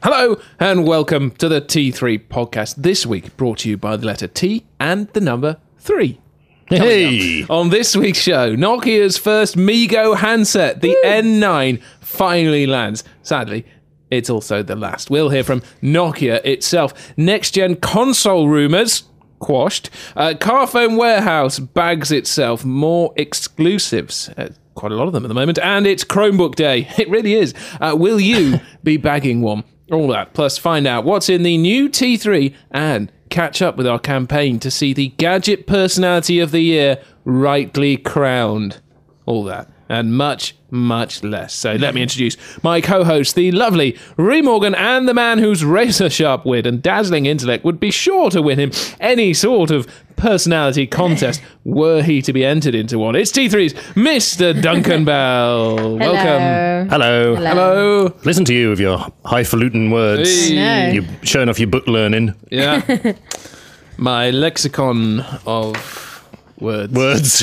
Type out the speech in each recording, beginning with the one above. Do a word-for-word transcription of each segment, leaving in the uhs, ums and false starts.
Hello and welcome to the T three podcast. This week brought to you by the letter T and the number three. Hey! On this week's show, Nokia's first MeeGo handset, the Woo. N nine, finally lands. Sadly, it's also the last. We'll hear from Nokia itself. Next-gen console rumours, quashed. Uh, Carphone Warehouse bags itself more exclusives. Uh, quite a lot of them at the moment. And it's Chromebook Day. It really is. Uh, will you be bagging one? All that, plus find out what's in the new T three and catch up with our campaign to see the Gadget Personality of the Year rightly crowned. All that and much, much less. So let me introduce my co-host, the lovely Ree Morgan, and the man whose razor-sharp wit and dazzling intellect would be sure to win him any sort of personality contest were he to be entered into one. It's T three's Mister Duncan Bell. Hello. Welcome. Hello. Hello. Hello. Listen to you with your highfalutin words. Hey. You're showing off your book learning. Yeah. My lexicon of words. Words.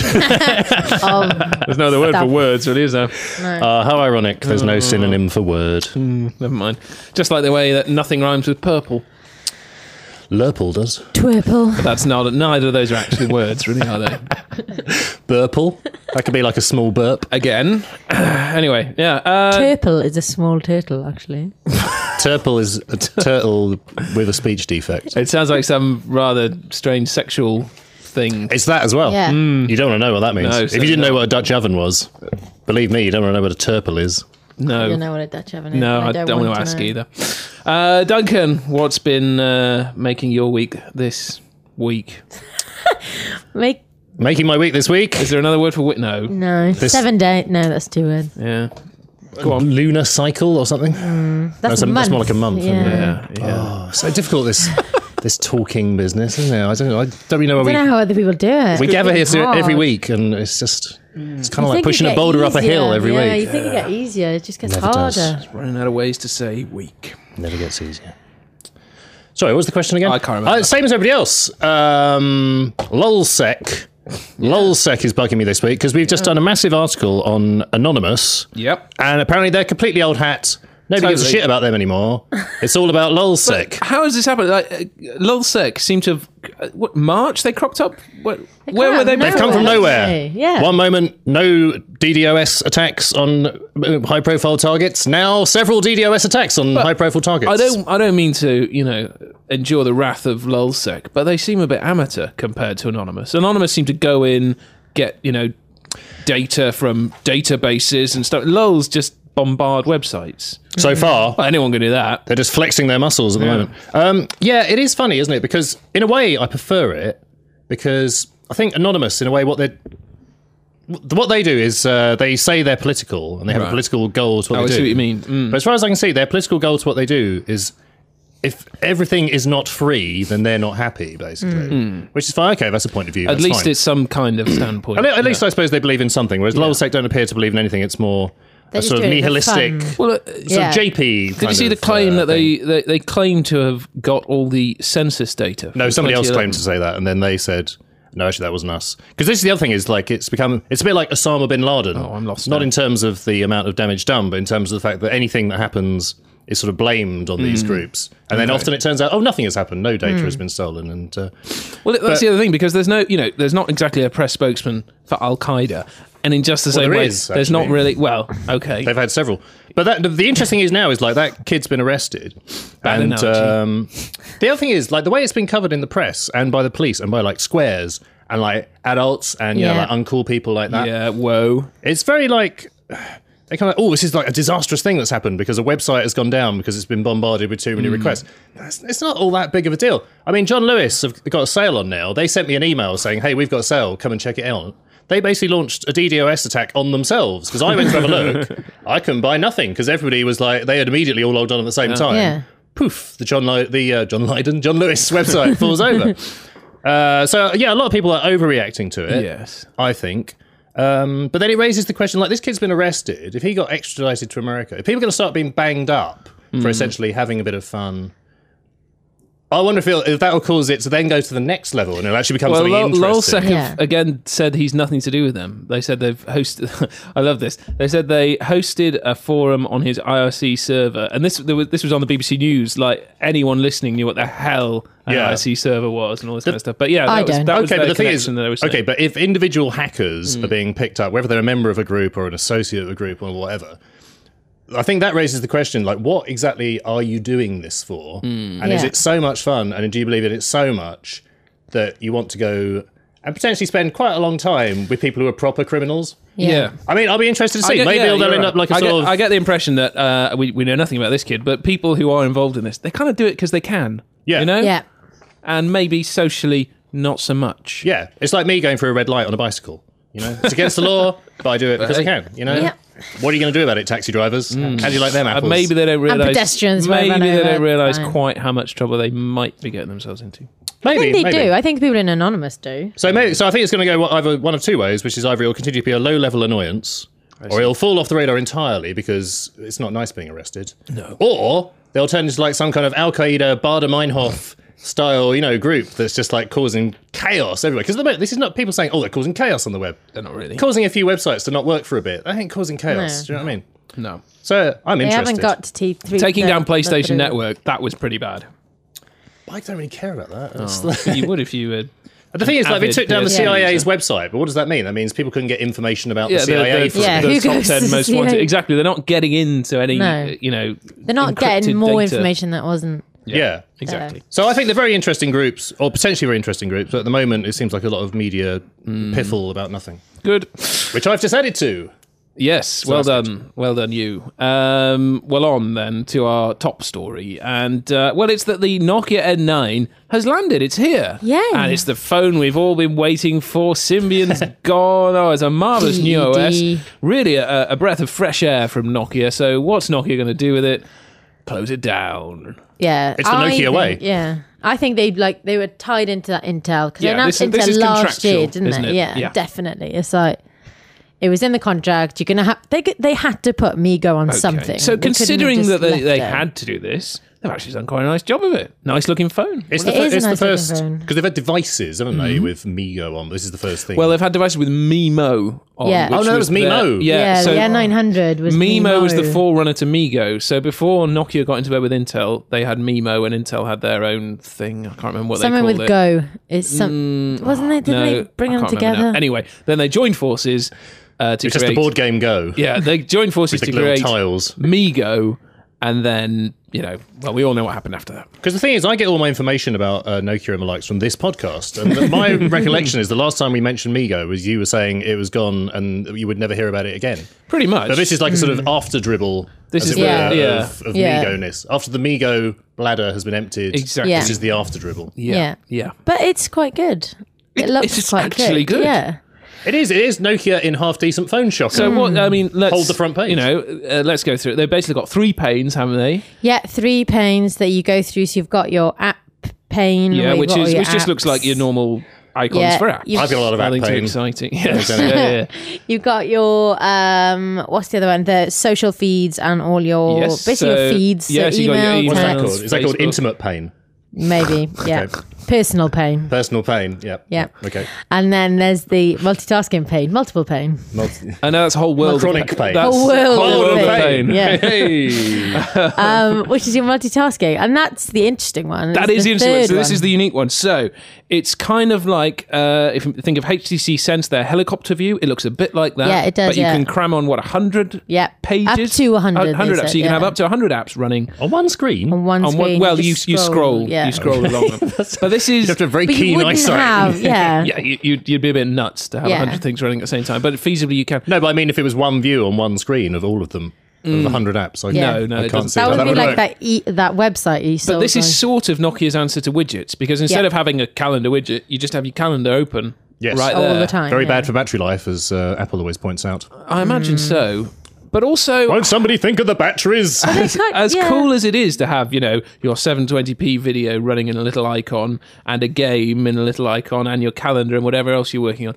Of There's no other word stuff. for words, really, is there? No. Uh, how ironic. There's no synonym for word. Mm, never mind. Just like the way that nothing rhymes with purple. Lurple does. Twirple. But that's not. Neither of those are actually words, really, are they? Burple. That could be like a small burp. Again. Anyway, yeah. Uh, Turple is a small turtle, actually. Turple is a t- turtle with a speech defect. it sounds like some rather strange sexual thing. It's that as well. Yeah. You don't want to know what that means. No, if you certainly didn't know not. what a Dutch oven was, believe me, you don't want to know what a turple is. No. I don't know what a Dutch oven is. No, I don't, want to ask know. either. Uh, Duncan, what's been uh, making your week this week? Make Making my week this week. Is there another word for week? No. no This- seven day. No, that's two words. Yeah. Go on. Lunar cycle or something. That's, That's a a- month. that's more like a month, isn't it? Yeah. Yeah. Yeah. Oh, so difficult this this talking business, isn't it? I don't know. I don't really know I where don't we know how other people do it. we gather here It's to do it every hard. week, and it's just it's kind You of like think it pushing a get boulder up a hill easier. every Yeah, week. you think it get easier. It just gets Never harder. does. Running out of ways to say week. Never gets easier. Sorry, what was the question again? I can't remember. Uh, same as everybody else. Um, LOLSEC. LOLSEC is bugging me this week because we've just done a massive article on Anonymous, Yep. and apparently they're completely old hat. Nobody gives a Totally. shit about them anymore. It's all about LOLSEC. How has this happened? Like, uh, LulzSec seem to have... Uh, what, March they cropped up? What, They where come were out they? of They've come from Nowhere, nowhere. haven't they? Yeah. One moment, no D DoS attacks on uh, high-profile targets. Now, several D DoS attacks on high-profile targets. I don't I don't mean to, you know, endure the wrath of LulzSec, but they seem a bit amateur compared to Anonymous. Anonymous seem to go in, get, you know, data from databases and stuff. Lulz just bombard websites. So far, Well, anyone can do that. they're just flexing their muscles at the Yeah. moment. Um, yeah, it is funny, isn't it? Because in a way, I prefer it because I think Anonymous, in a way, what they what they do is uh, they say they're political and they have Right. a political goal to what Oh, I they see do. what you mean. Mm. But as far as I can see, their political goal to what they do is if everything is not free, then they're not happy, basically. Which is fine. Okay, that's a point of view. At that's least fine. it's some kind of standpoint. At, le- at least yeah. I suppose they believe in something, whereas LOLSEC don't appear to believe in anything. It's more They're a just sort of doing it for nihilistic, fun. Well, uh, sort Yeah. of J P. did you see the claim that they, they they claim to have got all the census data? No, from somebody else claimed twenty eleven? to say that, and then they said, "No, actually, that wasn't us." Because this is the other thing: is like it's become it's a bit like Osama bin Laden. Oh, I'm lost Not now. in terms of the amount of damage done, but in terms of the fact that anything that happens is sort of blamed on these groups, and then Okay. often it turns out, oh, nothing has happened, no data has been stolen, and uh, Well, that's But- the other thing, because there's no, you know, there's not exactly a press spokesman for Al Qaeda, and in just the same there way, is, there's not actually. really. Well, okay, they've had several. But that, the, the interesting is now is like that kid's been arrested, Bad and analogy. um, the other thing is like the way it's been covered in the press and by the police and by like squares and like adults and you know Yeah. like uncool people like that. yeah, whoa, It's very like they kind of oh, this is like a disastrous thing that's happened because a website has gone down because it's been bombarded with too many requests. It's, it's not all that big of a deal. I mean, John Lewis have got a sale on now. They sent me an email saying, "Hey, we've got a sale. Come and check it out." They basically launched a D DoS attack on themselves because I went to have a look. I couldn't buy nothing because everybody was like they had immediately all logged on at the same time. Yeah. Poof! The John Li- the uh, John Lydon John Lewis website falls over. Uh, so yeah, a lot of people are overreacting to it. yes, I think. Um, but then it raises the question, like, this kid's been arrested. If he got extradited to America, if people are going to start being banged up for essentially having a bit of fun, I wonder if, it'll, if that will cause it to then go to the next level and it'll actually become Well, something Lol, interesting. Lolsec Yeah. have again said he's nothing to do with them. They said they've hosted. I love this. They said they hosted a forum on his I R C server, and this there was, this was on the B B C News. Like anyone listening knew what the hell an Yeah. I R C server was and all this kind of stuff. But yeah, that I was, don't. that was Okay, their but the thing is, connection that they were saying. okay, but if individual hackers are being picked up, whether they're a member of a group or an associate of a group or whatever, I think that raises the question, like, what exactly are you doing this for? And is Yeah. it so much fun? And do you believe in it so much that you want to go and potentially spend quite a long time with people who are proper criminals? yeah. I mean, I'll be interested to I see. get- Maybe yeah, they'll you're end right. up like a I sort get, of... I get the impression that uh, we we know nothing about this kid, but people who are involved in this, they kind of do it because they can. Yeah. you know. Yeah. And maybe socially not so much. Yeah, it's like me going through a red light on a bicycle. You know, it's against the law, but I do it because I can. You know, Yeah. what are you going to do about it, taxi drivers? How do you like them Uh, apples? maybe they don't realize. pedestrians won't maybe run they over, don't realize fine. quite how much trouble they might be getting themselves into. maybe I think they maybe. do. I think people in Anonymous do. So maybe, so I think it's going to go either one of two ways, which is either it'll continue to be a low-level annoyance, or it'll fall off the radar entirely because it's not nice being arrested. No. Or they'll turn into like some kind of Al Qaeda, Bader Meinhof style, you know, group that's just like causing chaos everywhere. Because this is not people saying, "Oh, they're causing chaos on the web." They're not really. Causing a few websites to not work for a bit. That ain't causing chaos. No. Do you know what I mean? No. So I'm They interested. haven't got to T three. Taking down the- PlayStation the- Network, that was pretty bad. I don't really care about that. It's Oh, like- but you would if you had. the thing is, like, they avid took down the P S P C I A's user. website, but what does that mean? That means people couldn't get information about Yeah, the C I A. the, the, for- Yeah, the who top goes ten to most C I A? wanted. Exactly, they're not getting into any, No. uh, you know, They're not encrypted getting more data. information that wasn't. yeah. Exactly. So I think they're very interesting groups, or potentially very interesting groups, but at the moment it seems like a lot of media Mm. piffle about nothing, Good. which I've just added to. Yes, well that's done, well done, you. Um, well, on then to our top story, and uh, well, it's that the Nokia N nine has landed. It's here, Yay. and it's the phone we've all been waiting for. Symbian's gone. Oh, it's a marvelous new O S. D D. Really, a, a breath of fresh air from Nokia. So, what's Nokia going to do with it? Close it down. Yeah, It's the I Nokia think- way. Yeah, I think they like they were tied into that Intel because Yeah, they announced this is- this Intel is last contractual, year, didn't isn't they? it? Yeah, Yeah. definitely. It's like it was in the contract. You're gonna have they they had to put Migo on Okay. something. So, They couldn't have considering just that they, left they it. had to do this, they've actually done quite a nice job of it. Nice looking phone. It's It the, fir- is a it's nice the looking first phone. because they've had devices, haven't they, with Migo on. This is the first thing. Well, they've had devices with Mimo on. Yeah. which Oh, no, it was their- Mimo. Yeah, yeah, so the N nine hundred was Mimo, Mimo was the forerunner to Migo. So before Nokia got into bed with Intel, they had Mimo, and Intel had their own thing. I can't remember what Something they with called it. Go. It's some wasn't it? Didn't No, they bring I them can't remember together? now. Anyway, then they joined forces uh, to it's just create. the board game Go. Yeah, they joined forces With to the little create tiles. Migo, and then you know, well, we all know what happened after that. Because the thing is, I get all my information about uh, Nokia and the likes from this podcast. And the- my recollection is the last time we mentioned Migo was you were saying it was gone and you would never hear about it again. Pretty much. So this is like a sort of after dribble, This as is it the- were, yeah. of, of Yeah. Migo-ness. After the Migo bladder has been emptied, Exactly. Yeah. this is the after dribble. yeah, Yeah. yeah. But it's quite good. It, It- looks it's quite actually good. Yeah. It is. It is Nokia in half decent phone shocker. So what? I mean, let's Hold the front page. You know, uh, let's go through it. They've basically got three panes, haven't they? Yeah, three panes that you go through. So you've got your app pane. Yeah, where you've which got all is your which just apps. looks like your normal icons Yeah, for apps. you've- I've got a lot of app Nothing too pain. exciting. Yes. yeah, yeah, yeah. You've got your um, what's the other one? The social feeds and all your Yes, basically so- your feeds. so yes, you got your email, email. What's that text, called? Is that called Facebook. intimate pain? maybe. Yeah, Okay. personal pain. Personal pain? Yeah. Yeah. Okay. And then there's the multitasking pain, multiple pain. Multi- I know that's a whole world. Chronic of, pain. That's Whole world whole of world of pain. pain. Yeah. Hey. um, which is your multitasking, and that's the interesting one. That It's is the interesting one. third So this one. is the unique one. So it's kind of like uh, if you think of H T C Sense, their helicopter view. It looks a bit like that. Yeah, it does, But you yeah. can cram on what a hundred Yeah, pages, up to one hundred, A hundred they apps. said, So you can have yeah. up to a hundred apps running On one screen? on one on screen. one. Well, you just you scroll, yeah. you scroll along them. But this is You have to have very But you keen wouldn't eyesight. have, yeah. yeah, you, you'd, you'd be a bit nuts to have a Yeah. hundred things running at the same time. But feasibly, you can. No, but I mean, if it was one view on one screen of all of them, of a hundred apps, I, Yeah. No, no, I it can't doesn't- see That how would that be would like work. that e- that website you saw. But this is sort of Nokia's answer to widgets because instead Yeah. of having a calendar widget, you just have your calendar open. Yes. right all there. the time. Very yeah. bad for battery life, as uh, Apple always points out. I imagine so. But also, Won't somebody think of the batteries? as, kind- as yeah. cool as it is to have, you know, your seven twenty p video running in a little icon and a game in a little icon and your calendar and whatever else you're working on,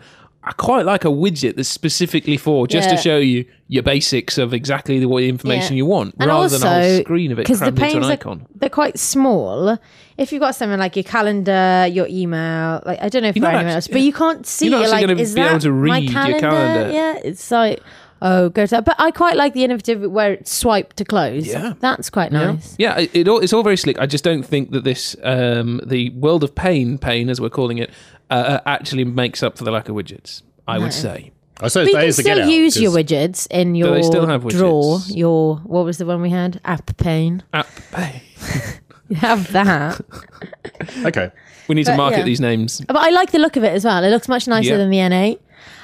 I quite like a widget that's specifically for just Yeah. to show you your basics of exactly the, what the information Yeah. you want, And rather also, than a whole screen of it because the crammed into panes an are, icon. they're quite small. If you've got something like your calendar, your email, like I don't know if You're for not anyone actu- else, but you can't see. You're not it, actually like, gonna is be able that to my read your calendar? calendar. Yeah, it's like oh, go to that. But I quite like the innovative where it's swipe to close. Yeah. That's quite nice. Yeah, it, it all, it's all very slick. I just don't think that this, um, the world of pain, pain as we're calling it, uh, actually makes up for the lack of widgets, I would say. I suppose But you that can is the get still out. use 'cause- your widgets in your they still have drawer. widgets? Your what was the one we had? App pane. App pay. You have that. Okay. We need to But, market yeah. these names. But I like the look of it as well. It looks much nicer Yeah. than the N eight.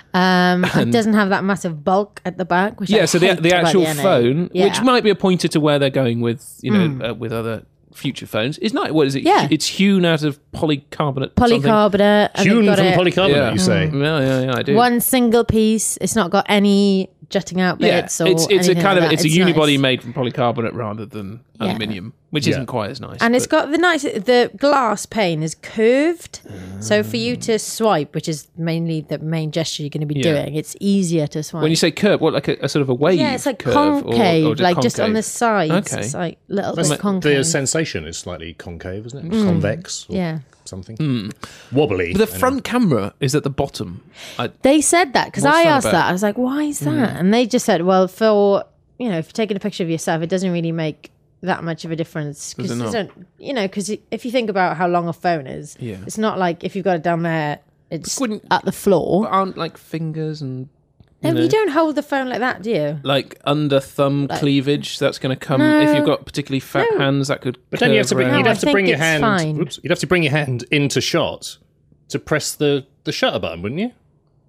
Um, it doesn't have that massive bulk at the back. Which Yeah, I so the hate the about actual N eight. phone, Yeah. which might be a pointer to where they're going with, you know, uh, with other future phones, is not. What is it? Yeah. It's hewn out of polycarbonate. something. polycarbonate. and Hewn they've got from it polycarbonate, Yeah. you say? Yeah, yeah, yeah. I do. one single piece. It's not got any jutting out yeah, bits or it's it's a anything kind like of that. it's a unibody nice. made from polycarbonate rather than Yeah. aluminium, which Yeah. isn't quite as nice. And it's but- got the nice, the glass pane is curved. So for you to swipe, which is mainly the main gesture you're going to be Yeah. doing, it's easier to swipe. when you say curve, what like a, a sort of a wave? yeah, it's like curve concave, or, or like just on the concave? sides. Okay. It's like little That's bit like- concave. the sensation is slightly concave, isn't it? Convex or Yeah. something. Wobbly. But the anyway. front camera is at the bottom. I, They said that because What's I that asked about? that. I was like, why is that? And they just said, well, for, you know, if you're taking a picture of yourself, it doesn't really make that much of a difference. Does it Because, not? you know, because if you think about how long a phone is, Yeah. it's not like if you've got it down there, it's Wouldn't- at the floor. aren't like fingers and No, you know, you don't hold the phone like that, do you? like under thumb cleavage. That's going to come if you've got particularly fat No. hands. That could. But then you have to bring, curve you'd No, have I to think bring your it's hand. fine. Whoops, you'd have to bring your hand into shot to press the, the shutter button, wouldn't you?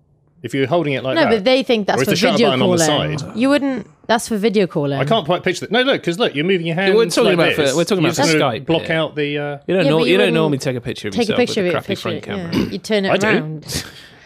If you're holding it like No, that. but they think Or that's is for the shutter video button on the calling. side? You wouldn't. That's for video calling. I can't quite picture that. No, look, because look, you're moving your hand. We're talking like about for- this. we're talking You're about for just gonna Skype, Block yeah. out the. Uh, You don't, Yeah, nor- but you you don't wouldn't normally take a picture of Take a yourself picture of with it. a crappy Picture front it, camera. yeah. You turn it I do. around.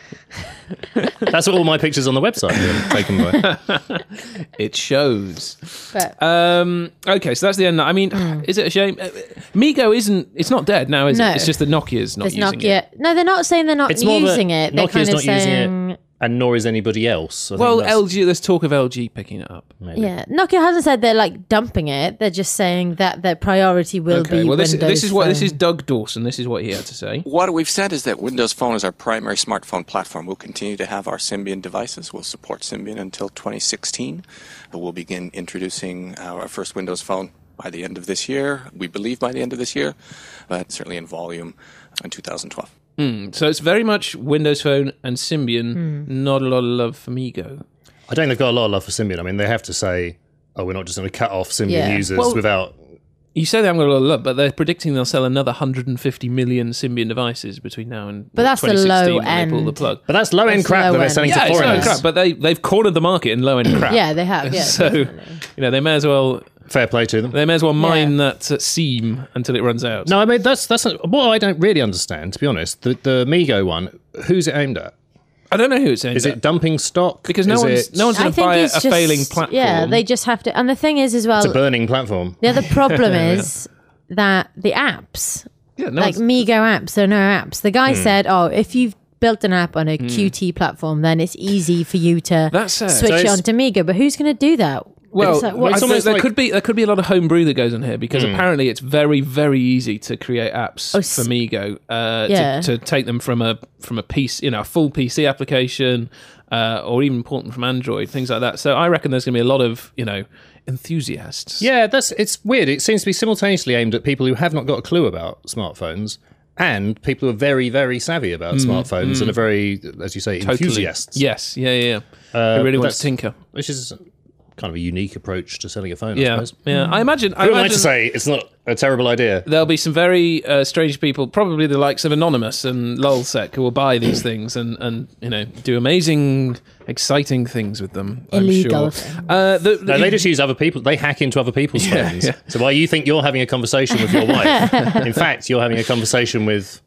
That's all my pictures on the website are taken by. It shows. But Um, okay, so that's the end. I mean, is it a shame? Uh, Migo isn't. It's not dead now, is No. it? It's just that Nokia's not there's using Nokia. it. No, they're not saying they're not It's more using that it. They're Nokia's kind of not using saying. it, and nor is anybody else. I think Well, that's- L G. There's talk of L G picking it up. maybe. Yeah, Nokia hasn't said they're like dumping it. They're just saying that their priority will Okay. be Well, this Windows this is what this Phone. is. Doug Dawson. This is what he had to say. What we've said is that Windows Phone is our primary smartphone platform. We'll continue to have our Symbian devices. We'll support Symbian until twenty sixteen. We'll begin introducing our first Windows Phone by the end of this year. We believe by the end of this year, but certainly in volume in two thousand twelve. Mm, so it's very much Windows Phone and Symbian. Hmm. Not a lot of love for Migo. I don't think they've got a lot of love for Symbian. I mean, they have to say, "Oh, we're not just going to cut off Symbian Yeah. users Well- without." You say they haven't got a lot of love, but they're predicting they'll sell another one hundred fifty million Symbian devices between now and But that's the twenty sixteen low when they pull the end. plug. But that's low end That's crap low that they're end. selling Yeah, to it's low end foreigners. crap, but they they've cornered the market in low end crap. Yeah, they have. Yeah, so definitely. you know they may as well Fair play to them. they may as well mine Yeah. that uh, seam until it runs out. No, I mean that's that's what I don't really understand. To be honest, the the Migo one, who's it aimed at? I don't know who it's aimed Is at. it dumping stock? Because no Is one's it no one's I going to think buy a, it's a just, failing platform. Yeah, they just have to. And the thing is, as well, It's a burning platform. the other problem is that the apps, yeah, no like one's- Migo apps, there are no apps. The guy said, "Oh, if you've built an app on a Qt platform, then it's easy for you to That's sad. switch So it it's- onto Migo." But who's going to do that? Well, It's like, I what- it's think almost there like- could be there could be a lot of homebrew that goes on here because apparently it's very very easy to create apps Oh, for s- Migo uh, Yeah. to, to take them from a from a piece you know a full P C application uh, or even port them from Android, things like that. So I reckon there's going to be a lot of you know enthusiasts. Yeah, that's it's weird. It seems to be simultaneously aimed at people who have not got a clue about smartphones and people who are very, very savvy about smartphones and are very, as you say, Totally. enthusiasts. Yes, yeah, yeah. yeah. Uh, Who really but wants to that's- tinker. Which is kind of a unique approach to selling a phone, I Yeah, suppose. yeah. I imagine. I Who am I to imagine say it's not a terrible idea? there'll be some very uh, strange people, probably the likes of Anonymous and Lulsec, who will buy these things and, and you know do amazing, exciting things with them. I'm Illegal sure. things. Uh, the, No, they just use other people. They hack into other people's Yeah, phones. yeah. So while you think you're having a conversation with your wife, in fact, you're having a conversation with,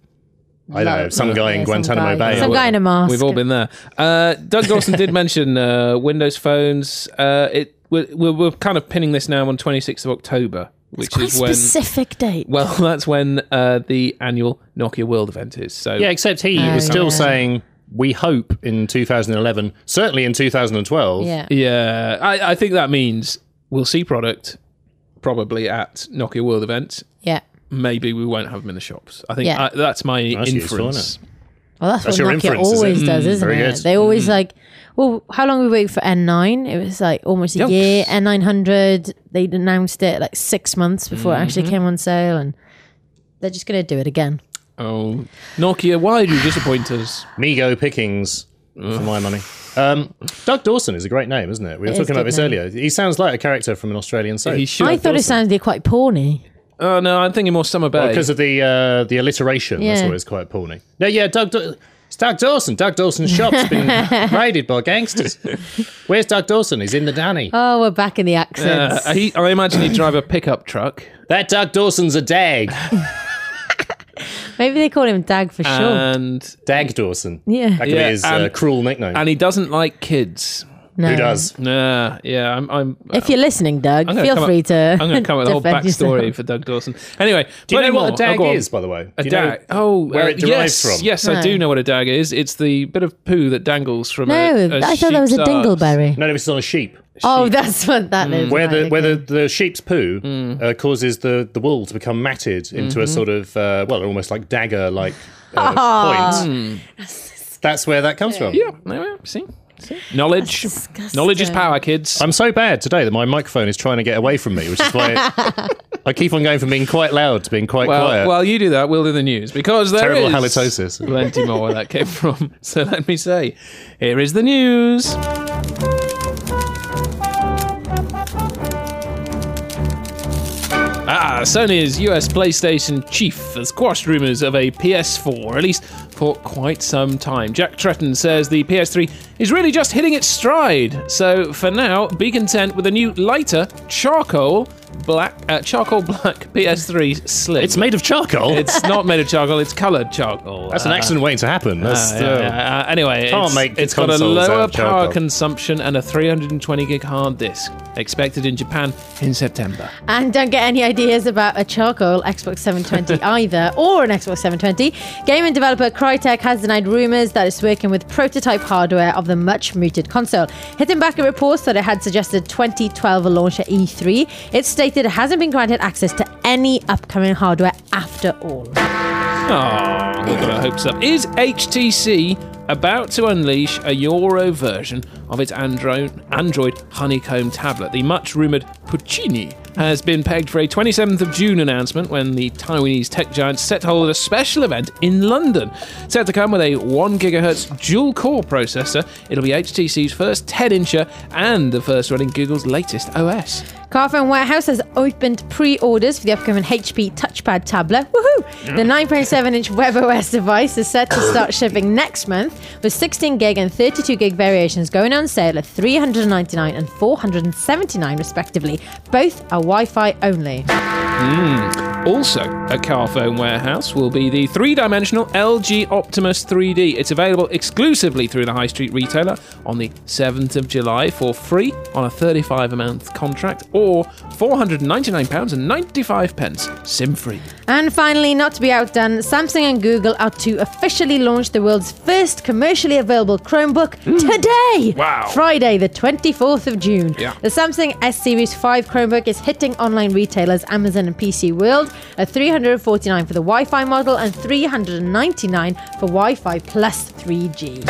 I don't know, some guy in Yeah, some Guantanamo guy- Bay. some or guy in a mask. We've all been there. Uh, Doug Dawson did mention uh, Windows phones. Uh, it we're, we're, we're kind of pinning this now on twenty-sixth of October, which Quite is when. specific date. Well, that's when uh, the annual Nokia World event is. So Yeah, except he Oh, was still yeah. saying we hope in two thousand eleven, certainly in two thousand twelve. Yeah. Yeah, I, I think that means we'll see product probably at Nokia World events. Yeah. Maybe we won't have them in the shops. I think Yeah. I, that's my That's useful, inference. isn't it? Well, that's, That's what your Nokia inference, is always it? does, isn't very it? good. They always like, well, how long were we waiting for N nine? It was like almost a Yikes. year. N nine hundred, they announced it like six months before it actually came on sale, and they're just going to do it again. Oh, Nokia, why do you disappoint us? Migo pickings for my money. Um, Doug Dawson is a great name, isn't it? We were It is talking a about good this name. earlier. He sounds like a character from an Australian soap. He should. I thought it sounded quite porny. Oh no, I'm thinking more Summer Bay. because of the uh, the alliteration. That's Yeah. why it's quite porny. No, yeah, Doug. Da- it's Doug Dawson. Doug Dawson's shop's been raided by gangsters. Where's Doug Dawson? He's in the Danny. Oh, we're back in the accents. Uh, he, I imagine he'd drive a pickup truck. That Doug Dawson's a dag. Maybe they call him Dag for short. And Dag Dawson. Yeah. That could Yeah, be his uh, and- cruel nickname. and he doesn't like kids. No. Who does? Nah, yeah, I'm. I'm If you're listening, Doug, I'm gonna feel come free up, to. I'm going to come up with a whole defend backstory yourself. for Doug Dawson. Anyway, Do you plenty know what more. a dag Oh, go on. is, by the way? A Do you know dag. Oh, where uh, it derives yes, from? Yes, I No. do know what a dag is. It's the bit of poo that dangles from. No, a, a I thought that was a sheep's arse. dingleberry. No, no, it's on a sheep. Oh, that's what that is. Where right, the where okay. the, the sheep's poo Mm. uh, causes the, the wool to become matted into Mm-hmm. a sort of uh, well, almost like dagger like uh, Ah. point. That's where that comes from. Yeah, there we are. See, see, knowledge. That's disgusting. Knowledge is power, kids. I'm so bad today that my microphone is trying to get away from me, which is why I keep on going from being quite loud to being quite well, quiet. while you do that, we'll do the news because there Terrible is halitosis. plenty more where that came from. So let me say, here is the news. Ah, Sony's U S PlayStation chief has quashed rumours of a P S four, at least for quite some time. Jack Tretton says the P S three is really just hitting its stride. So for now, be content with a new lighter charcoal black, uh, charcoal black P S three Slim. It's made of charcoal. It's not made of charcoal, it's coloured charcoal. That's an Uh, accident waiting to happen. That's, uh, yeah, uh, yeah, uh, anyway, Can't it's, make it's got a consoles out lower of power charcoal. consumption and a three hundred twenty gig hard disk. Expected in Japan in September. And don't get any ideas about a charcoal Xbox seven twenty either, or an Xbox seven twenty. Gaming developer Crytek has denied rumours that it's working with prototype hardware of the much mooted console. Hitting back at reports that it had suggested twenty twelve a launch at E three, it stated it hasn't been granted access to any upcoming hardware after all. Oh, we've got our hopes up. Is H T C about to unleash a Euro version of its Android, Android Honeycomb tablet? The much rumoured Puccini has been pegged for a twenty-seventh of June announcement when the Taiwanese tech giant set to hold a special event in London. Set to come with a one gigahertz dual-core processor, it'll be H T C's first ten-incher and the first running Google's latest O S. Carphone Warehouse has opened pre-orders for the upcoming H P Touchpad tablet. Woohoo! The nine point seven inch WebOS device is set to start shipping next month, with sixteen gig and thirty-two gig variations going on sale at three hundred ninety-nine dollars and four hundred seventy-nine dollars respectively. Both are Wi-Fi only. Also, at Carphone Warehouse will be the three-dimensional L G Optimus three D. It's available exclusively through the high street retailer on the seventh of July for free on a thirty-five a month contract or four hundred ninety-nine pounds ninety-five SIM-free. And finally, not to be outdone, Samsung and Google are to officially launch the world's first commercially available Chromebook today! Wow. Friday, the twenty-fourth of June. Yeah. The Samsung S Series five Chromebook is hitting online retailers Amazon and P C World at three hundred forty-nine dollars for the Wi-Fi model and three hundred ninety-nine dollars for Wi-Fi plus three G.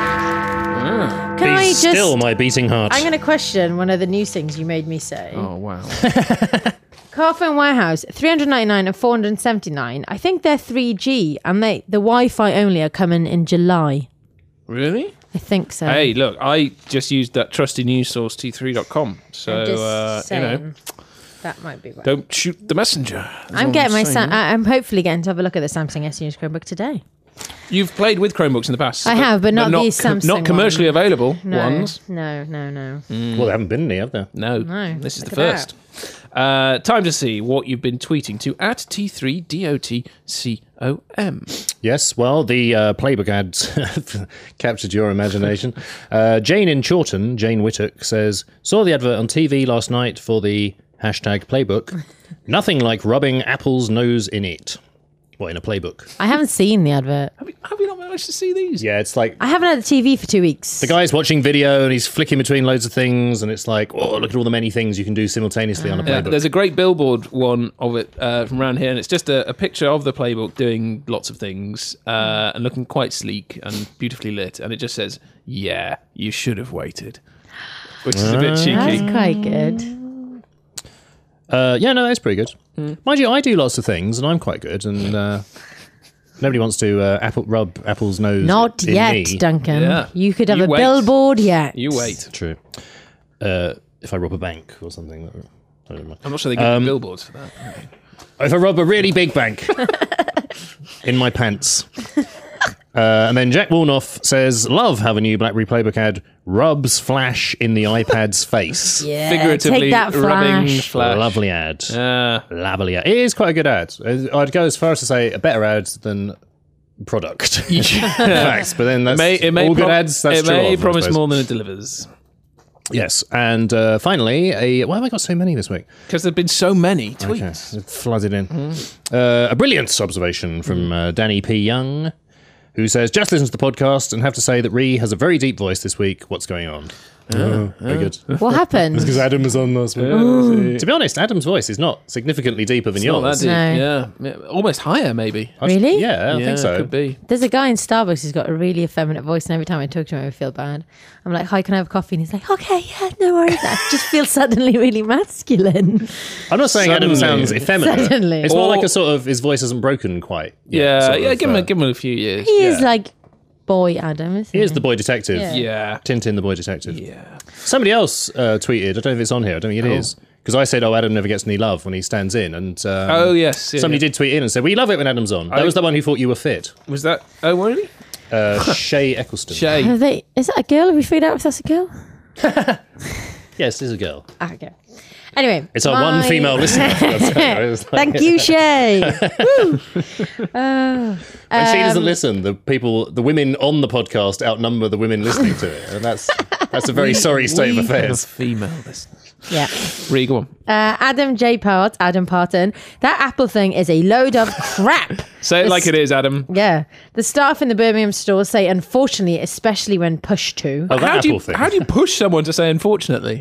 Can Be I just... still my beating heart. I'm going to question one of the new things you made me say. Oh, wow. Carphone Warehouse, three hundred ninety-nine and four hundred seventy-nine. I think they're three G, and they the Wi-Fi only are coming in July. Really? I think so. Hey, look, I just used that trusty news source T three dot com. So, I'm just uh, you know, saying, that might be right. don't shoot the messenger. That's I'm all getting my. saying. Sa- I- I'm hopefully getting to have a look at the Samsung S Series Chromebook today. You've played with Chromebooks in the past. I have, but not these com- Samsung Not commercially ones. available No, ones. no, no, no. Well, there haven't been any, have there? No, No, this is the look at first. Uh, time to see what you've been tweeting to at T three D O T C O M. Yes, well, the uh, playbook ads captured your imagination. Uh, Jane in Chawton, Jane Whittock, says, saw the advert on T V last night for the hashtag playbook. Nothing like rubbing Apple's nose in it. What, in a playbook? I haven't seen the advert. Have you, have you not managed to see these? Yeah, it's like I haven't had the T V for two weeks. the guy's watching video and he's flicking between loads of things, and it's like, oh, look at all the many things you can do simultaneously on a Yeah, playbook. there's a great billboard one of it uh, from around here, and it's just a, a picture of the playbook doing lots of things uh, and looking quite sleek and beautifully lit. And it just says, "Yeah, you should have waited," which is a bit cheeky. That's quite good. Uh, yeah, no, that's pretty good. Mm. Mind you, I do lots of things, and I'm quite good, and uh, nobody wants to uh, apple rub Apple's nose. Not in yet, me. Duncan. Yeah. You could have You a wait. billboard yet. You wait. True. Uh, if I rob a bank or something, that, I don't know. I'm not sure they give Um, you billboards for that. If I rob a really big bank in my pants. Uh, and then Jack Warnoff says, love how the new BlackBerry Playbook ad rubs Flash in the iPad's face. Yeah, Figuratively take that, rubbing Flash. Flash. Lovely ad. Uh, Lovely ad. It is quite a good ad. I'd go as far as to say a better ad than product. Facts, but then that's may, it may all good prom- ads. That's it true may of, I promise suppose. more than it delivers. Yes, and uh, finally, a why have I got so many this week? Because there have been so many Okay, tweets. it flooded in. Uh, a brilliant observation from uh, Danny P. Young, who says, just listen to the podcast and have to say that Ree has a very deep voice this week. What's going on? Oh, very good. What happened? Because Adam was on last week. To be honest, Adam's voice is not significantly deeper than Not yours. that deep. No. Yeah. yeah, almost higher maybe. I- Really? Yeah, I yeah, think so. could be. There's a guy in Starbucks who's got a really effeminate voice, and every time I talk to him, I feel bad. I'm like, hi, can I have coffee? And he's like, okay, yeah, no worries. I just feel suddenly really masculine. I'm not saying Adam Suddenly. sounds effeminate. Suddenly. It's more Or- like a sort of, his voice hasn't broken quite. yet, Yeah, sort yeah. of, Give him, uh, a, give him a few years. He is Yeah. like boy Adam, isn't He is the boy detective. Yeah. Yeah. Tintin the boy detective. Yeah. Somebody else uh, tweeted, I don't know if it's on here, I don't think it is, because I said, oh, Adam never gets any love when he stands in, and um, Oh yes. Yeah, somebody yeah. did tweet in and said, we love it when Adam's on. That I- was the one who thought you were fit. Was that? Oh really? Uh, Shay Eccleston. Shay. Are they, is that a girl? Have we figured out if that's a girl? Yes, there's a girl. Ah, okay. Anyway. It's our my- one female listener. That's it. It's like- Thank you, Shay. Woo. Uh, When she doesn't um, listen, the people, the women on the podcast outnumber the women listening to it, and that's that's a very sorry state We of have a affairs. female listener. Yeah. Ree, go on. Uh, Adam J. Part, Adam Parton. That Apple thing is a load of crap. Say it The like s- it is, Adam. Yeah. The staff in the Birmingham store say, unfortunately, especially when pushed to. Oh, that How do, Apple you, thing. how do you push someone to say unfortunately?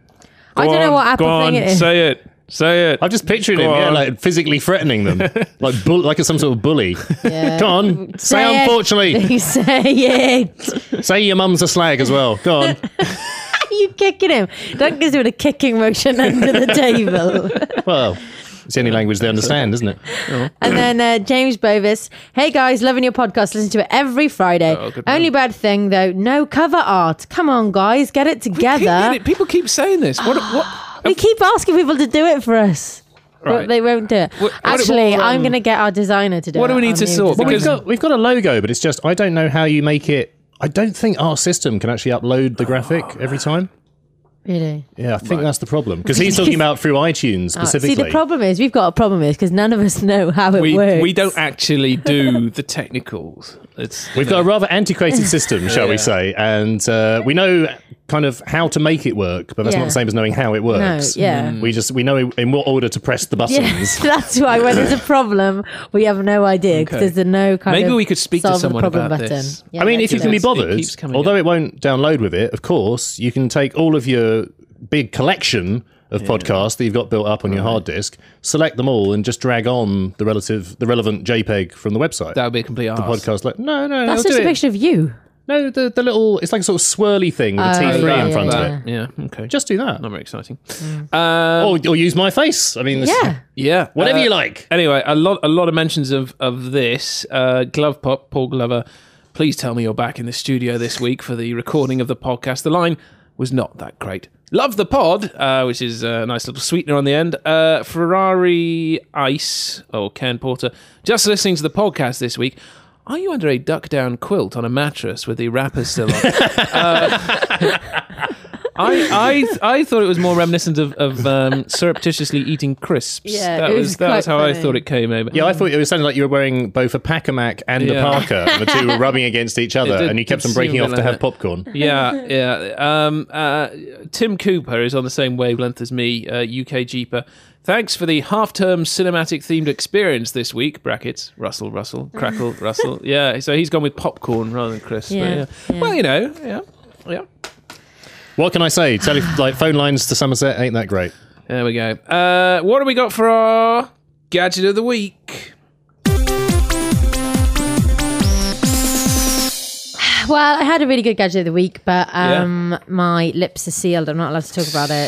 I Go don't know on, what Apple go thing on, it is. Say it. Say it. I'm just picturing Go him, yeah, on. like physically threatening them, like bull, like some sort of bully. Yeah. Come on, say, Say it. unfortunately. say it. Say your mum's a slag as well. Go on. Are you kicking him? Duncan's doing a kicking motion under the table. Well, it's the only language they understand, isn't it? And then uh, James Bovis. Hey guys, loving your podcast. Listen to it every Friday. Oh, good man. Only bad thing though, no cover art. Come on, guys, get it Keep together. getting it. People keep saying this. What? what We keep asking people to do it for us. But Right. they won't do it. What- what- Actually, what, um, I'm going to get our designer to do it. what do we need our to new sort? Well, designer. we've got we've got a logo, but it's just I don't know how you make it. I don't think our system can actually upload the graphic every time. Really? Yeah, I think that's the problem because he's talking about through iTunes Uh, specifically. See, the problem is, we've got a problem is because none of us know how it we works. we don't actually do the technicals. It's We've got a rather antiquated system, shall Yeah. we say, and uh, we know kind of how to make it work, but that's Yeah. not the same as knowing how it works. No, yeah. We just we know in, in what order to press the buttons. Yeah, that's why when there's a problem, we have no idea because Okay. there's a no kind Maybe of we could speak to solve the someone problem about button. this. Yeah, I mean, let's if you do can be that. It bothered, keeps coming although up. it won't download with it, of course, you can take all of your big collection of podcasts that you've got built up on your hard disk, select them all, and just drag on the relative, the relevant JPEG from the website. that would be a complete arse. podcast, like no, no, That's I'll just do a it. picture of you. No, the the little, it's like a sort of swirly thing with a Oh, T three yeah, in yeah, front yeah. of it. Yeah. Okay. Just do that, not very exciting. Mm. Um, or, or use my face. I mean, this- Yeah. yeah. whatever Uh, you like. Anyway, a lot a lot of mentions of of this. Uh, Glove Pop, Paul Glover. Please tell me you're back in the studio this week for the recording of the podcast. The line was not that great. Love the pod, uh, which is a nice little sweetener on the end. Uh, Ferrari Ice, or Ken Porter, just listening to the podcast this week. Are you under a duck down quilt on a mattress with the wrapper still on? uh, I, I, I thought it was more reminiscent of, of um, surreptitiously eating crisps. Yeah, that it was, was that was quite how I funny. thought it came over. Yeah, I thought it was sounding like you were wearing both a Packer Mac and Yeah. a Parker. And the two were rubbing against each other, did- and you kept did on breaking seem a off bit to like have that. popcorn. Yeah, yeah. Um, uh, Tim Cooper is on the same wavelength as me, uh, U K Jeeper. Thanks for the half-term cinematic-themed experience this week. Brackets, Russell, Russell, Crackle, Russell. Yeah, so he's gone with popcorn rather than crisps. but Yeah, yeah. yeah. Well, you know, yeah, yeah. What can I say? Tele- like phone lines to Somerset ain't that great. There we go. Uh, what do we got for our gadget of the week? Well, I had a really good gadget of the week, but um, my lips are sealed. I'm not allowed to talk about it.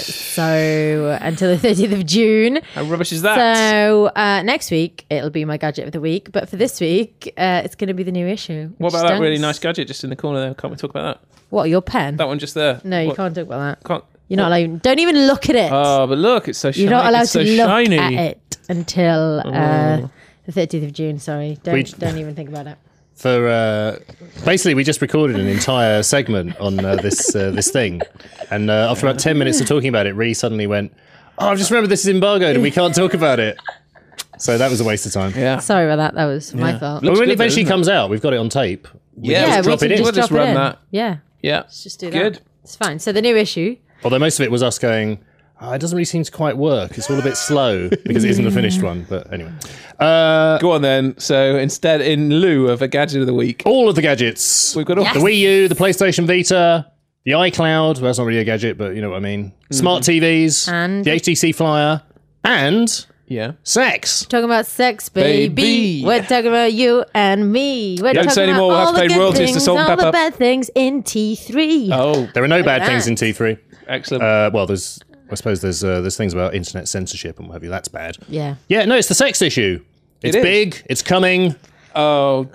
So until the thirtieth of June. How rubbish is that? So uh, next week, it'll be my gadget of the week. But for this week, uh, it's going to be the new issue. what which about that really stunts. nice gadget just in the corner there? Can't we talk about that? What, your pen? That one just there. No, you What? can't talk about that. Can't. You're not allowed. Don't even look at it. Oh, but look, it's so shiny. You're not allowed it's so to look shiny. at it until uh, Oh. the thirtieth of June. Sorry. Don't, We- don't even think about it. For uh, basically, we just recorded an entire segment on uh, this uh, this thing, and uh, after about ten minutes of talking about it, Ree suddenly went, "Oh, I've just remembered this is embargoed and we can't talk about it." So that was a waste of time. Yeah. Sorry about that. That was my fault. But when good it though, eventually doesn't it? comes out, we've got it on tape. We Yeah, just we drop can it in. just We'll just drop it run in. that. Yeah. Yeah. Let's just do that. Good. It's fine. So the new issue. Although most of it was us going, oh, it doesn't really seem to quite work. It's all a bit slow because it isn't the finished one. But anyway, uh, Go on then. So instead, in lieu of a gadget of the week, all of the gadgets. we've got all Yes. The Wii U, the PlayStation Vita, the iCloud. Well, that's not really a gadget, but you know what I mean. Smart T Vs, And- the H T C Flyer, and yeah. sex. Talking about sex, baby. Baby. We're talking about you and me. We're Don't talking say about anymore, we'll have all to the pay good royalties to things, Salt and all the Pepper. bad things in T three. Oh, There are no bad at things that. in T three. excellent. Uh, well, there's, I suppose there's uh, there's things about internet censorship and what have you. That's bad. Yeah. Yeah, no, it's the sex issue. It's It is. big. It's coming. oh,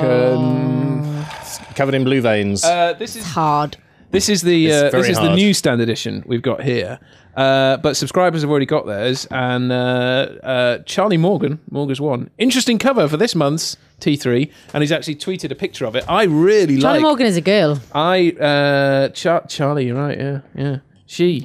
Duncan. Covered in blue veins. Uh, this is Hard. this is the It's uh, very this is the hard. newsstand edition we've got here. Uh, but subscribers have already got theirs, and uh, uh, Charlie Morgan, Morgan's one, interesting cover for this month's T three, and he's actually tweeted a picture of it. I really Charlie like. Morgan is a girl. I uh, Char- Charlie, you're right, yeah, yeah. She,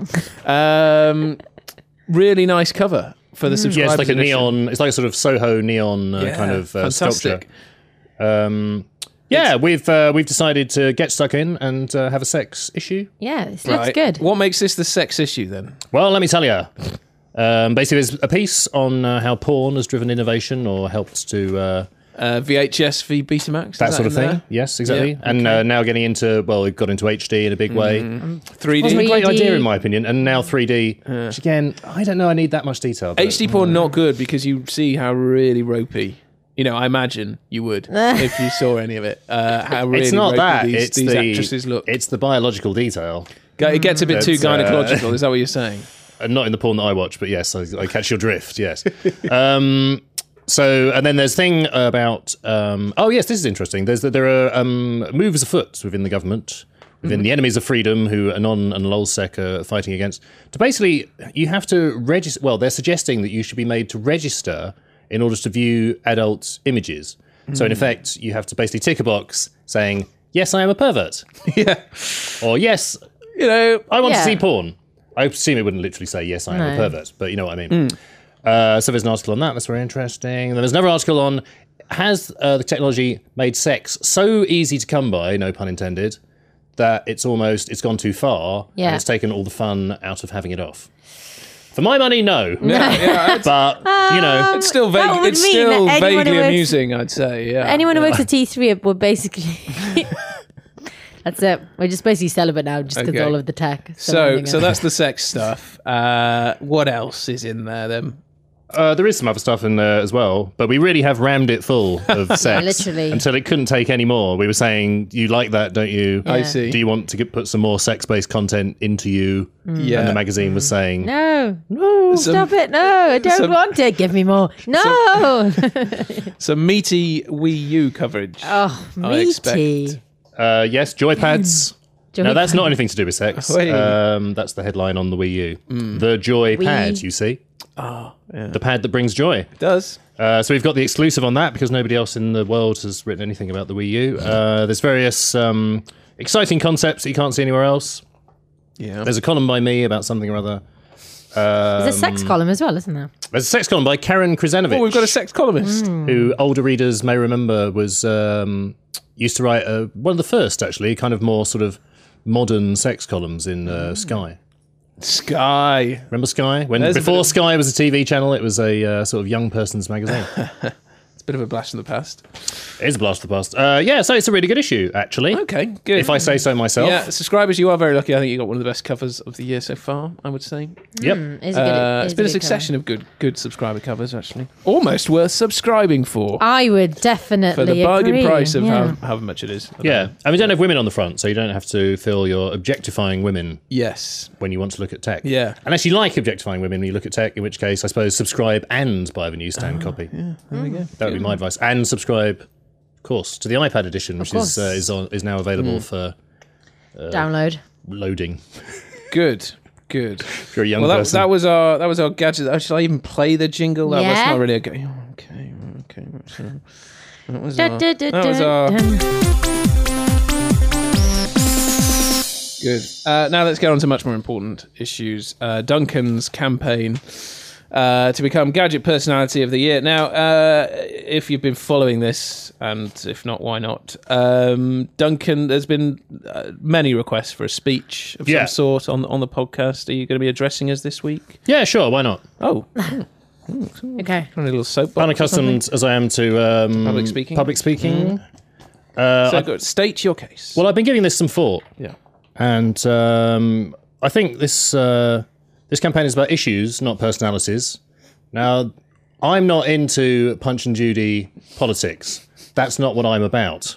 um, really nice cover for the yeah, subscribers. it's like a edition. neon. It's like a sort of Soho neon uh, Yeah, kind of uh, fantastic. sculpture. Um, yeah, we've uh, we've decided to get stuck in and uh, have a sex issue. Yeah, this Right. looks good. What makes this the sex issue then? Well, let me tell you. Um, basically, there's a piece on uh, how porn has driven innovation or helped to uh, Uh, V H S v Betamax, is that sort of in thing. there? Yes, exactly. Yeah, And uh, now getting into, well, we've got into H D in a big way. three Wasn't a D. great three D. idea in my opinion. And now three D, which again, I don't know I need that much detail. but- H D porn not good because you see how really ropey. You know, I imagine you would if you saw any of it. Uh, how really It's not ropey that. these, it's these the actresses look. It's the biological detail. It gets a bit too That's, uh, gynecological. Is that what you're saying? Uh, not in the porn that I watch, but yes, I, I catch your drift. Yes. um, so, and then there's thing about. Um, oh, yes, this is interesting. There's that there are um, moves afoot within the government, within Mm-hmm. the enemies of freedom, who Anon and LulzSec are fighting against. To basically, you have to register. Well, they're suggesting that you should be made to register in order to view adult images. So, Mm. in effect, you have to basically tick a box saying, "Yes, I am a pervert," Yeah. or "Yes, You know, I want Yeah. to see porn." I assume it wouldn't literally say, "Yes, I am a No. pervert," but you know what I mean. Uh, so there's an article on that. That's very interesting. And then there's another article on, has uh, the technology made sex so easy to come by, no pun intended, that it's almost, it's gone too far, Yeah. and it's taken all the fun out of having it off. For my money, no. yeah, yeah, it's, But, you know, it's still That vague, would it's mean still that anyone vaguely who works- amusing, I'd say. Yeah. Anyone who works at T three would basically. That's it. We're just basically celibate now, just because Okay. all of the tech. So, surrounding so us. that's the sex stuff. Uh, what else is in there then? uh, there is some other stuff in there as well, but we really have rammed it full of sex. Literally. Until it couldn't take any more. We were saying, you like that, don't you? I Yeah. see. Do you want to get, put some more sex-based content into you? yeah. And the magazine was saying, No, no, Some- stop it. No, I don't some- want it. Give me more. No. Some meaty Wii U coverage. oh, I meaty. expect. uh, yes, joypads. No, that's not anything to do with sex. Wait. Um, that's the headline on the Wii U. The Joy Wii. Pad, you see? Oh, yeah. The pad that brings joy. It does. Uh, so we've got the exclusive on that because nobody else in the world has written anything about the Wii U. Uh, there's various um, exciting concepts that you can't see anywhere else. Yeah. There's a column by me about something or other. Um, There's a sex column as well, isn't there? There's a sex column by Karen Krizanovich. Oh, we've got a sex columnist. who older readers may remember was um, used to write uh, one of the first, actually, kind of more sort of modern sex columns in uh, Sky. Sky. Remember Sky? When There's a before bit of- Sky was a T V channel, it was a uh, sort of young person's magazine. It's a bit of a blast from the past. It is a blast from the past. Uh, yeah, so it's a really good issue, actually. Okay, good. If I say so myself. Yeah, subscribers, you are very lucky. I think you got one of the best covers of the year so far, I would say. Yep. Mm, is a good, Uh, is it's been a good succession of good good subscriber covers, actually. Almost worth subscribing for. cover. I would definitely for the bargain agree. price of yeah. how, however much it is. Yeah, and we don't have women on the front, so you don't have to feel you're objectifying women Yes. when you want to look at tech. Yeah. Unless you like objectifying women when you look at tech, in which case, I suppose, subscribe and buy the newsstand Ah, copy. There we go. That would be my advice. And subscribe, of course, to the iPad edition, which is course. uh, is on, is now available Mm. for Download. loading. Good. Good. If you're a young Well, that, person. that was our that was our gadget. Oh, should I even play the jingle? That, That's Yeah. not really a go. Okay. Okay. So that was Da, our, da, da, that was da, our dun. Good. Uh, now let's get on to much more important issues. Uh, Duncan's campaign uh, to become Gadget Personality of the Year. Now, uh, if you've been following this, and if not, why not? Um, Duncan, there's been uh, many requests for a speech of Yeah. some sort on on the podcast. Are you going to be addressing us this week? Yeah, sure, why not? Oh, Okay. a little soapbox. Unaccustomed as I am to um, Public speaking? Public speaking. So good. State your case. Well, I've been giving this some thought, yeah. and um, I think this uh, this campaign is about issues, not personalities. Now, I'm not into Punch and Judy politics. That's not what I'm about.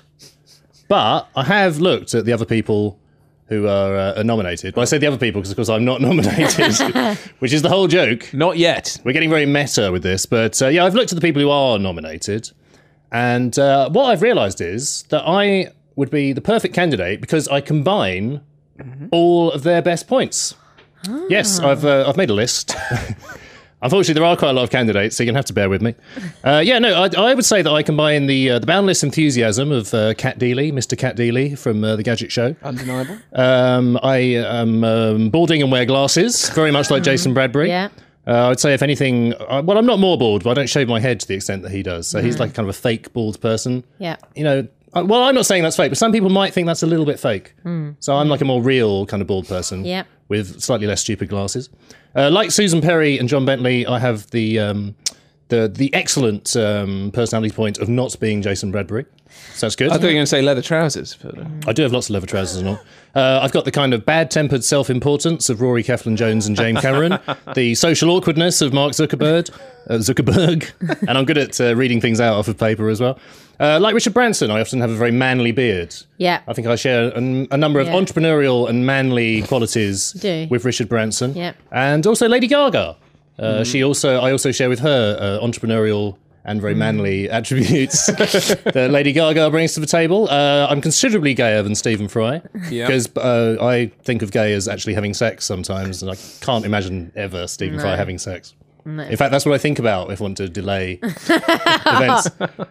But I have looked at the other people who are, uh, are nominated. Well, I say the other people because, of course, I'm not nominated, which is the whole joke. Not yet. We're getting very meta with this, but uh, yeah, I've looked at the people who are nominated, and uh, what I've realised is that I would be the perfect candidate because I combine all of their best points. Yes, I've uh, I've made a list. Unfortunately, there are quite a lot of candidates, so you're going to have to bear with me. Uh, yeah, no, I, I would say that I combine the uh, the boundless enthusiasm of uh, Cat Deely, Mister Cat Deely from uh, The Gadget Show. Undeniable. Um, I am um, balding and wear glasses, very much like Jason Bradbury. Yeah. Uh, I'd say, if anything, uh, well, I'm not more bald, but I don't shave my head to the extent that he does. So he's like kind of a fake bald person. Yeah. You know, uh, well, I'm not saying that's fake, but some people might think that's a little bit fake. So I'm like a more real kind of bald person Yeah. with slightly less stupid glasses. Uh, like Susan Perry and John Bentley, I have the um, the the excellent um, personality point of not being Jason Bradbury. So that's good. I thought you were going to say leather trousers. But, uh, I do have lots of leather trousers and all. Uh, I've got the kind of bad-tempered self-importance of Rory Keflin-Jones and James Cameron, the social awkwardness of Mark Zuckerberg, uh, Zuckerberg, and I'm good at uh, reading things out off of paper as well. Uh, like Richard Branson, I often have a very manly beard. Yeah. I think I share a, a number of Yeah. entrepreneurial and manly qualities Do. with Richard Branson. Yeah. And also Lady Gaga. Uh, She also, I also share with her uh, entrepreneurial and very manly attributes that Lady Gaga brings to the table. Uh, I'm considerably gayer than Stephen Fry Yeah. because uh, I think of gay as actually having sex sometimes, and I can't imagine ever Stephen Fry having sex. In fact, that's what I think about if I want to delay events.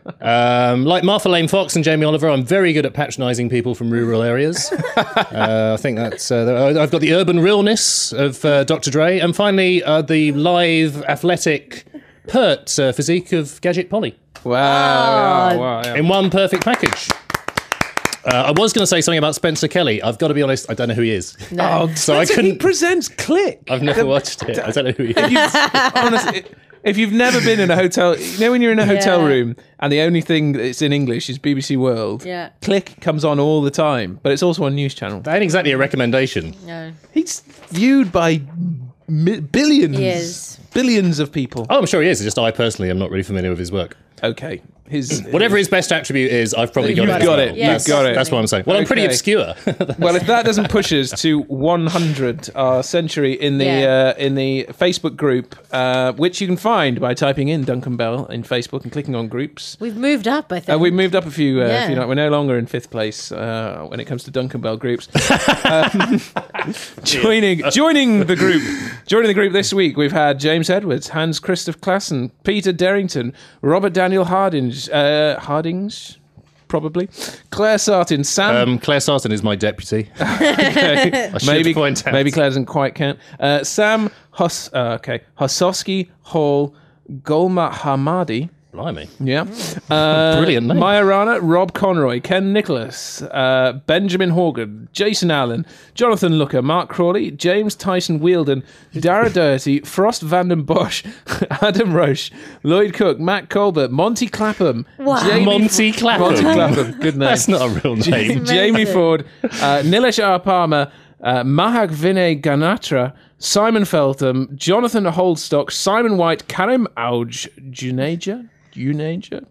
Um, like Martha Lane Fox and Jamie Oliver, I'm very good at patronising people from rural areas. uh, I think that's. Uh, I've got the urban realness of uh, Doctor Dre, and finally uh, the live, athletic, pert uh, physique of Gadget Polly wow. yeah, wow yeah. in one perfect package. Uh, I was going to say something about Spencer Kelly. I've got to be honest, I don't know who he is. Oh, So I Spencer, He couldn't- presents Click. I've never watched it. I don't know who he is. You- honestly, if you've never been in a hotel, you know when you're in a hotel Yeah. room and the only thing that's in English is B B C World. Yeah. Click comes on all the time, but it's also on news channel. That ain't exactly a recommendation. No. He's viewed by mi- billions, He is. billions of people. Oh, I'm sure he is. It's just I personally am not really familiar with his work. Okay, his Whatever his best attribute is, I've probably got You've it. as got well. it. Yes. That's, You've got it. That's what I'm saying. Well, I'm pretty Okay. obscure. Well, if that doesn't push us to one hundred our century in the Yeah. uh, in the Facebook group, uh, which you can find by typing in Duncan Bell in Facebook and clicking on groups. We've moved up, I think. Uh, we've moved up a few. Uh, Yeah. a few nights. We're no longer in fifth place uh, when it comes to Duncan Bell groups. um, joining joining the group, joining the group this week, we've had James Edwards, Hans Christoph Klassen, Peter Derrington, Robert Daniel Hardinge, uh, Hardings, probably. Claire Sartin, Sam. Um, Claire Sartin is my deputy. Okay. I should maybe point out. maybe Claire doesn't quite count. Uh, Sam Hos. Uh, okay, Hosowski Hall Golma Hamadi. Blimey. Yeah. Uh, Brilliant name. Maya Rana, Rob Conroy, Ken Nicholas, uh, Benjamin Horgan, Jason Allen, Jonathan Looker, Mark Crawley, James Tyson Wielden, Dara Doherty, Frost Vanden Bosch, Adam Roche, Lloyd Cook, Matt Colbert, Monty Clapham. Wow. Jamie Monty Clapham. Monty Clapham. Good name. That's not a real name. Jamie Ford, uh, Nilesh R. Palmer, uh, Mahak Vinay Ganatra, Simon Feltham, Jonathan Holdstock, Simon White, Karim Auj Junaja, Junaja,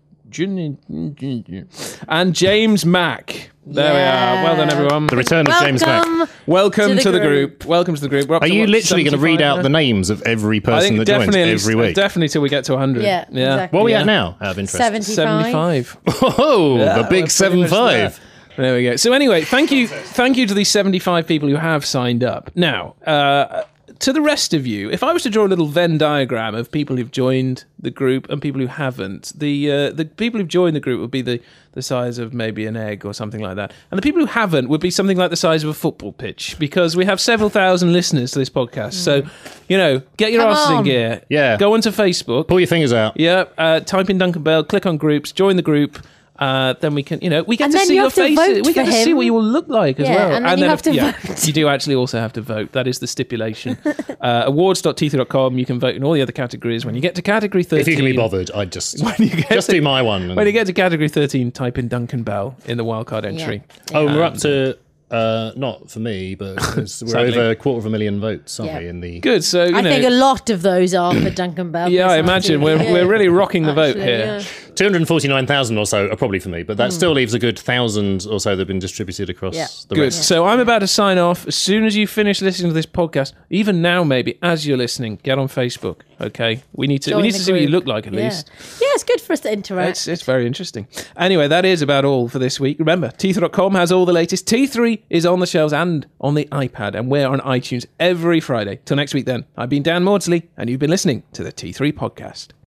Junaja, and James Mack. There Yeah. we are. Well done, everyone. The return of James Mack. Welcome. Welcome to to the the, group. group. Welcome to the group. We're up Are to, you what, literally going to read out seventy-five the now? names of every I person think that joins definitely, every week? definitely till we get to one hundred. Yeah, exactly. What are we Yeah. at now, out of interest? seventy-five. seventy-five. Oh, Yeah, the we're big pretty seven much five. There. There we go. So anyway, thank you, thank you to these seventy-five people who have signed up. Now, uh, to the rest of you, if I was to draw a little Venn diagram of people who've joined the group and people who haven't, the uh, the people who've joined the group would be the, the size of maybe an egg or something like that, and the people who haven't would be something like the size of a football pitch, because we have several thousand listeners to this podcast. So, you know, get your Come asses in on. gear. Yeah. Go onto Facebook. Pull your fingers out. Yeah, uh, type in Duncan Bell, click on groups, join the group. Uh, then we can, you know, we get And to then see you your have to faces. vote We get for to see him. what you will look like as Yeah, well. and then you have to yeah, vote. You do actually also have to vote. That is the stipulation. uh, awards dot t three dot com. You can vote in all the other categories. When you get to category thirteen, If you can be bothered, I'd just When you get just to- do my one. and- when you get to category thirteen, type in Duncan Bell in the wildcard entry. oh, we're up to uh, not for me, but it's- we're Sadly. over a quarter of a million votes, aren't Yeah. we? In the Good. So you I know, think a lot of those are for Duncan Bell. yeah, I imagine we're Yeah. we're really rocking the vote Actually, here. yeah. two hundred forty-nine thousand or so are probably for me, but that still leaves a good thousand or so that have been distributed across Yeah. the Good. rest. So I'm about to sign off. As soon as you finish listening to this podcast, even now maybe as you're listening, get on Facebook. Okay, we need to Join we need the to see what you group. look like at Yeah. least. Yeah, it's good for us to interact. It's, it's very interesting. Anyway, that is about all for this week. Remember, T three dot com has all the latest. T three is on the shelves and on the iPad, and we're on iTunes every Friday. Till next week then, I've been Dan Maudsley, and you've been listening to the T three Podcast.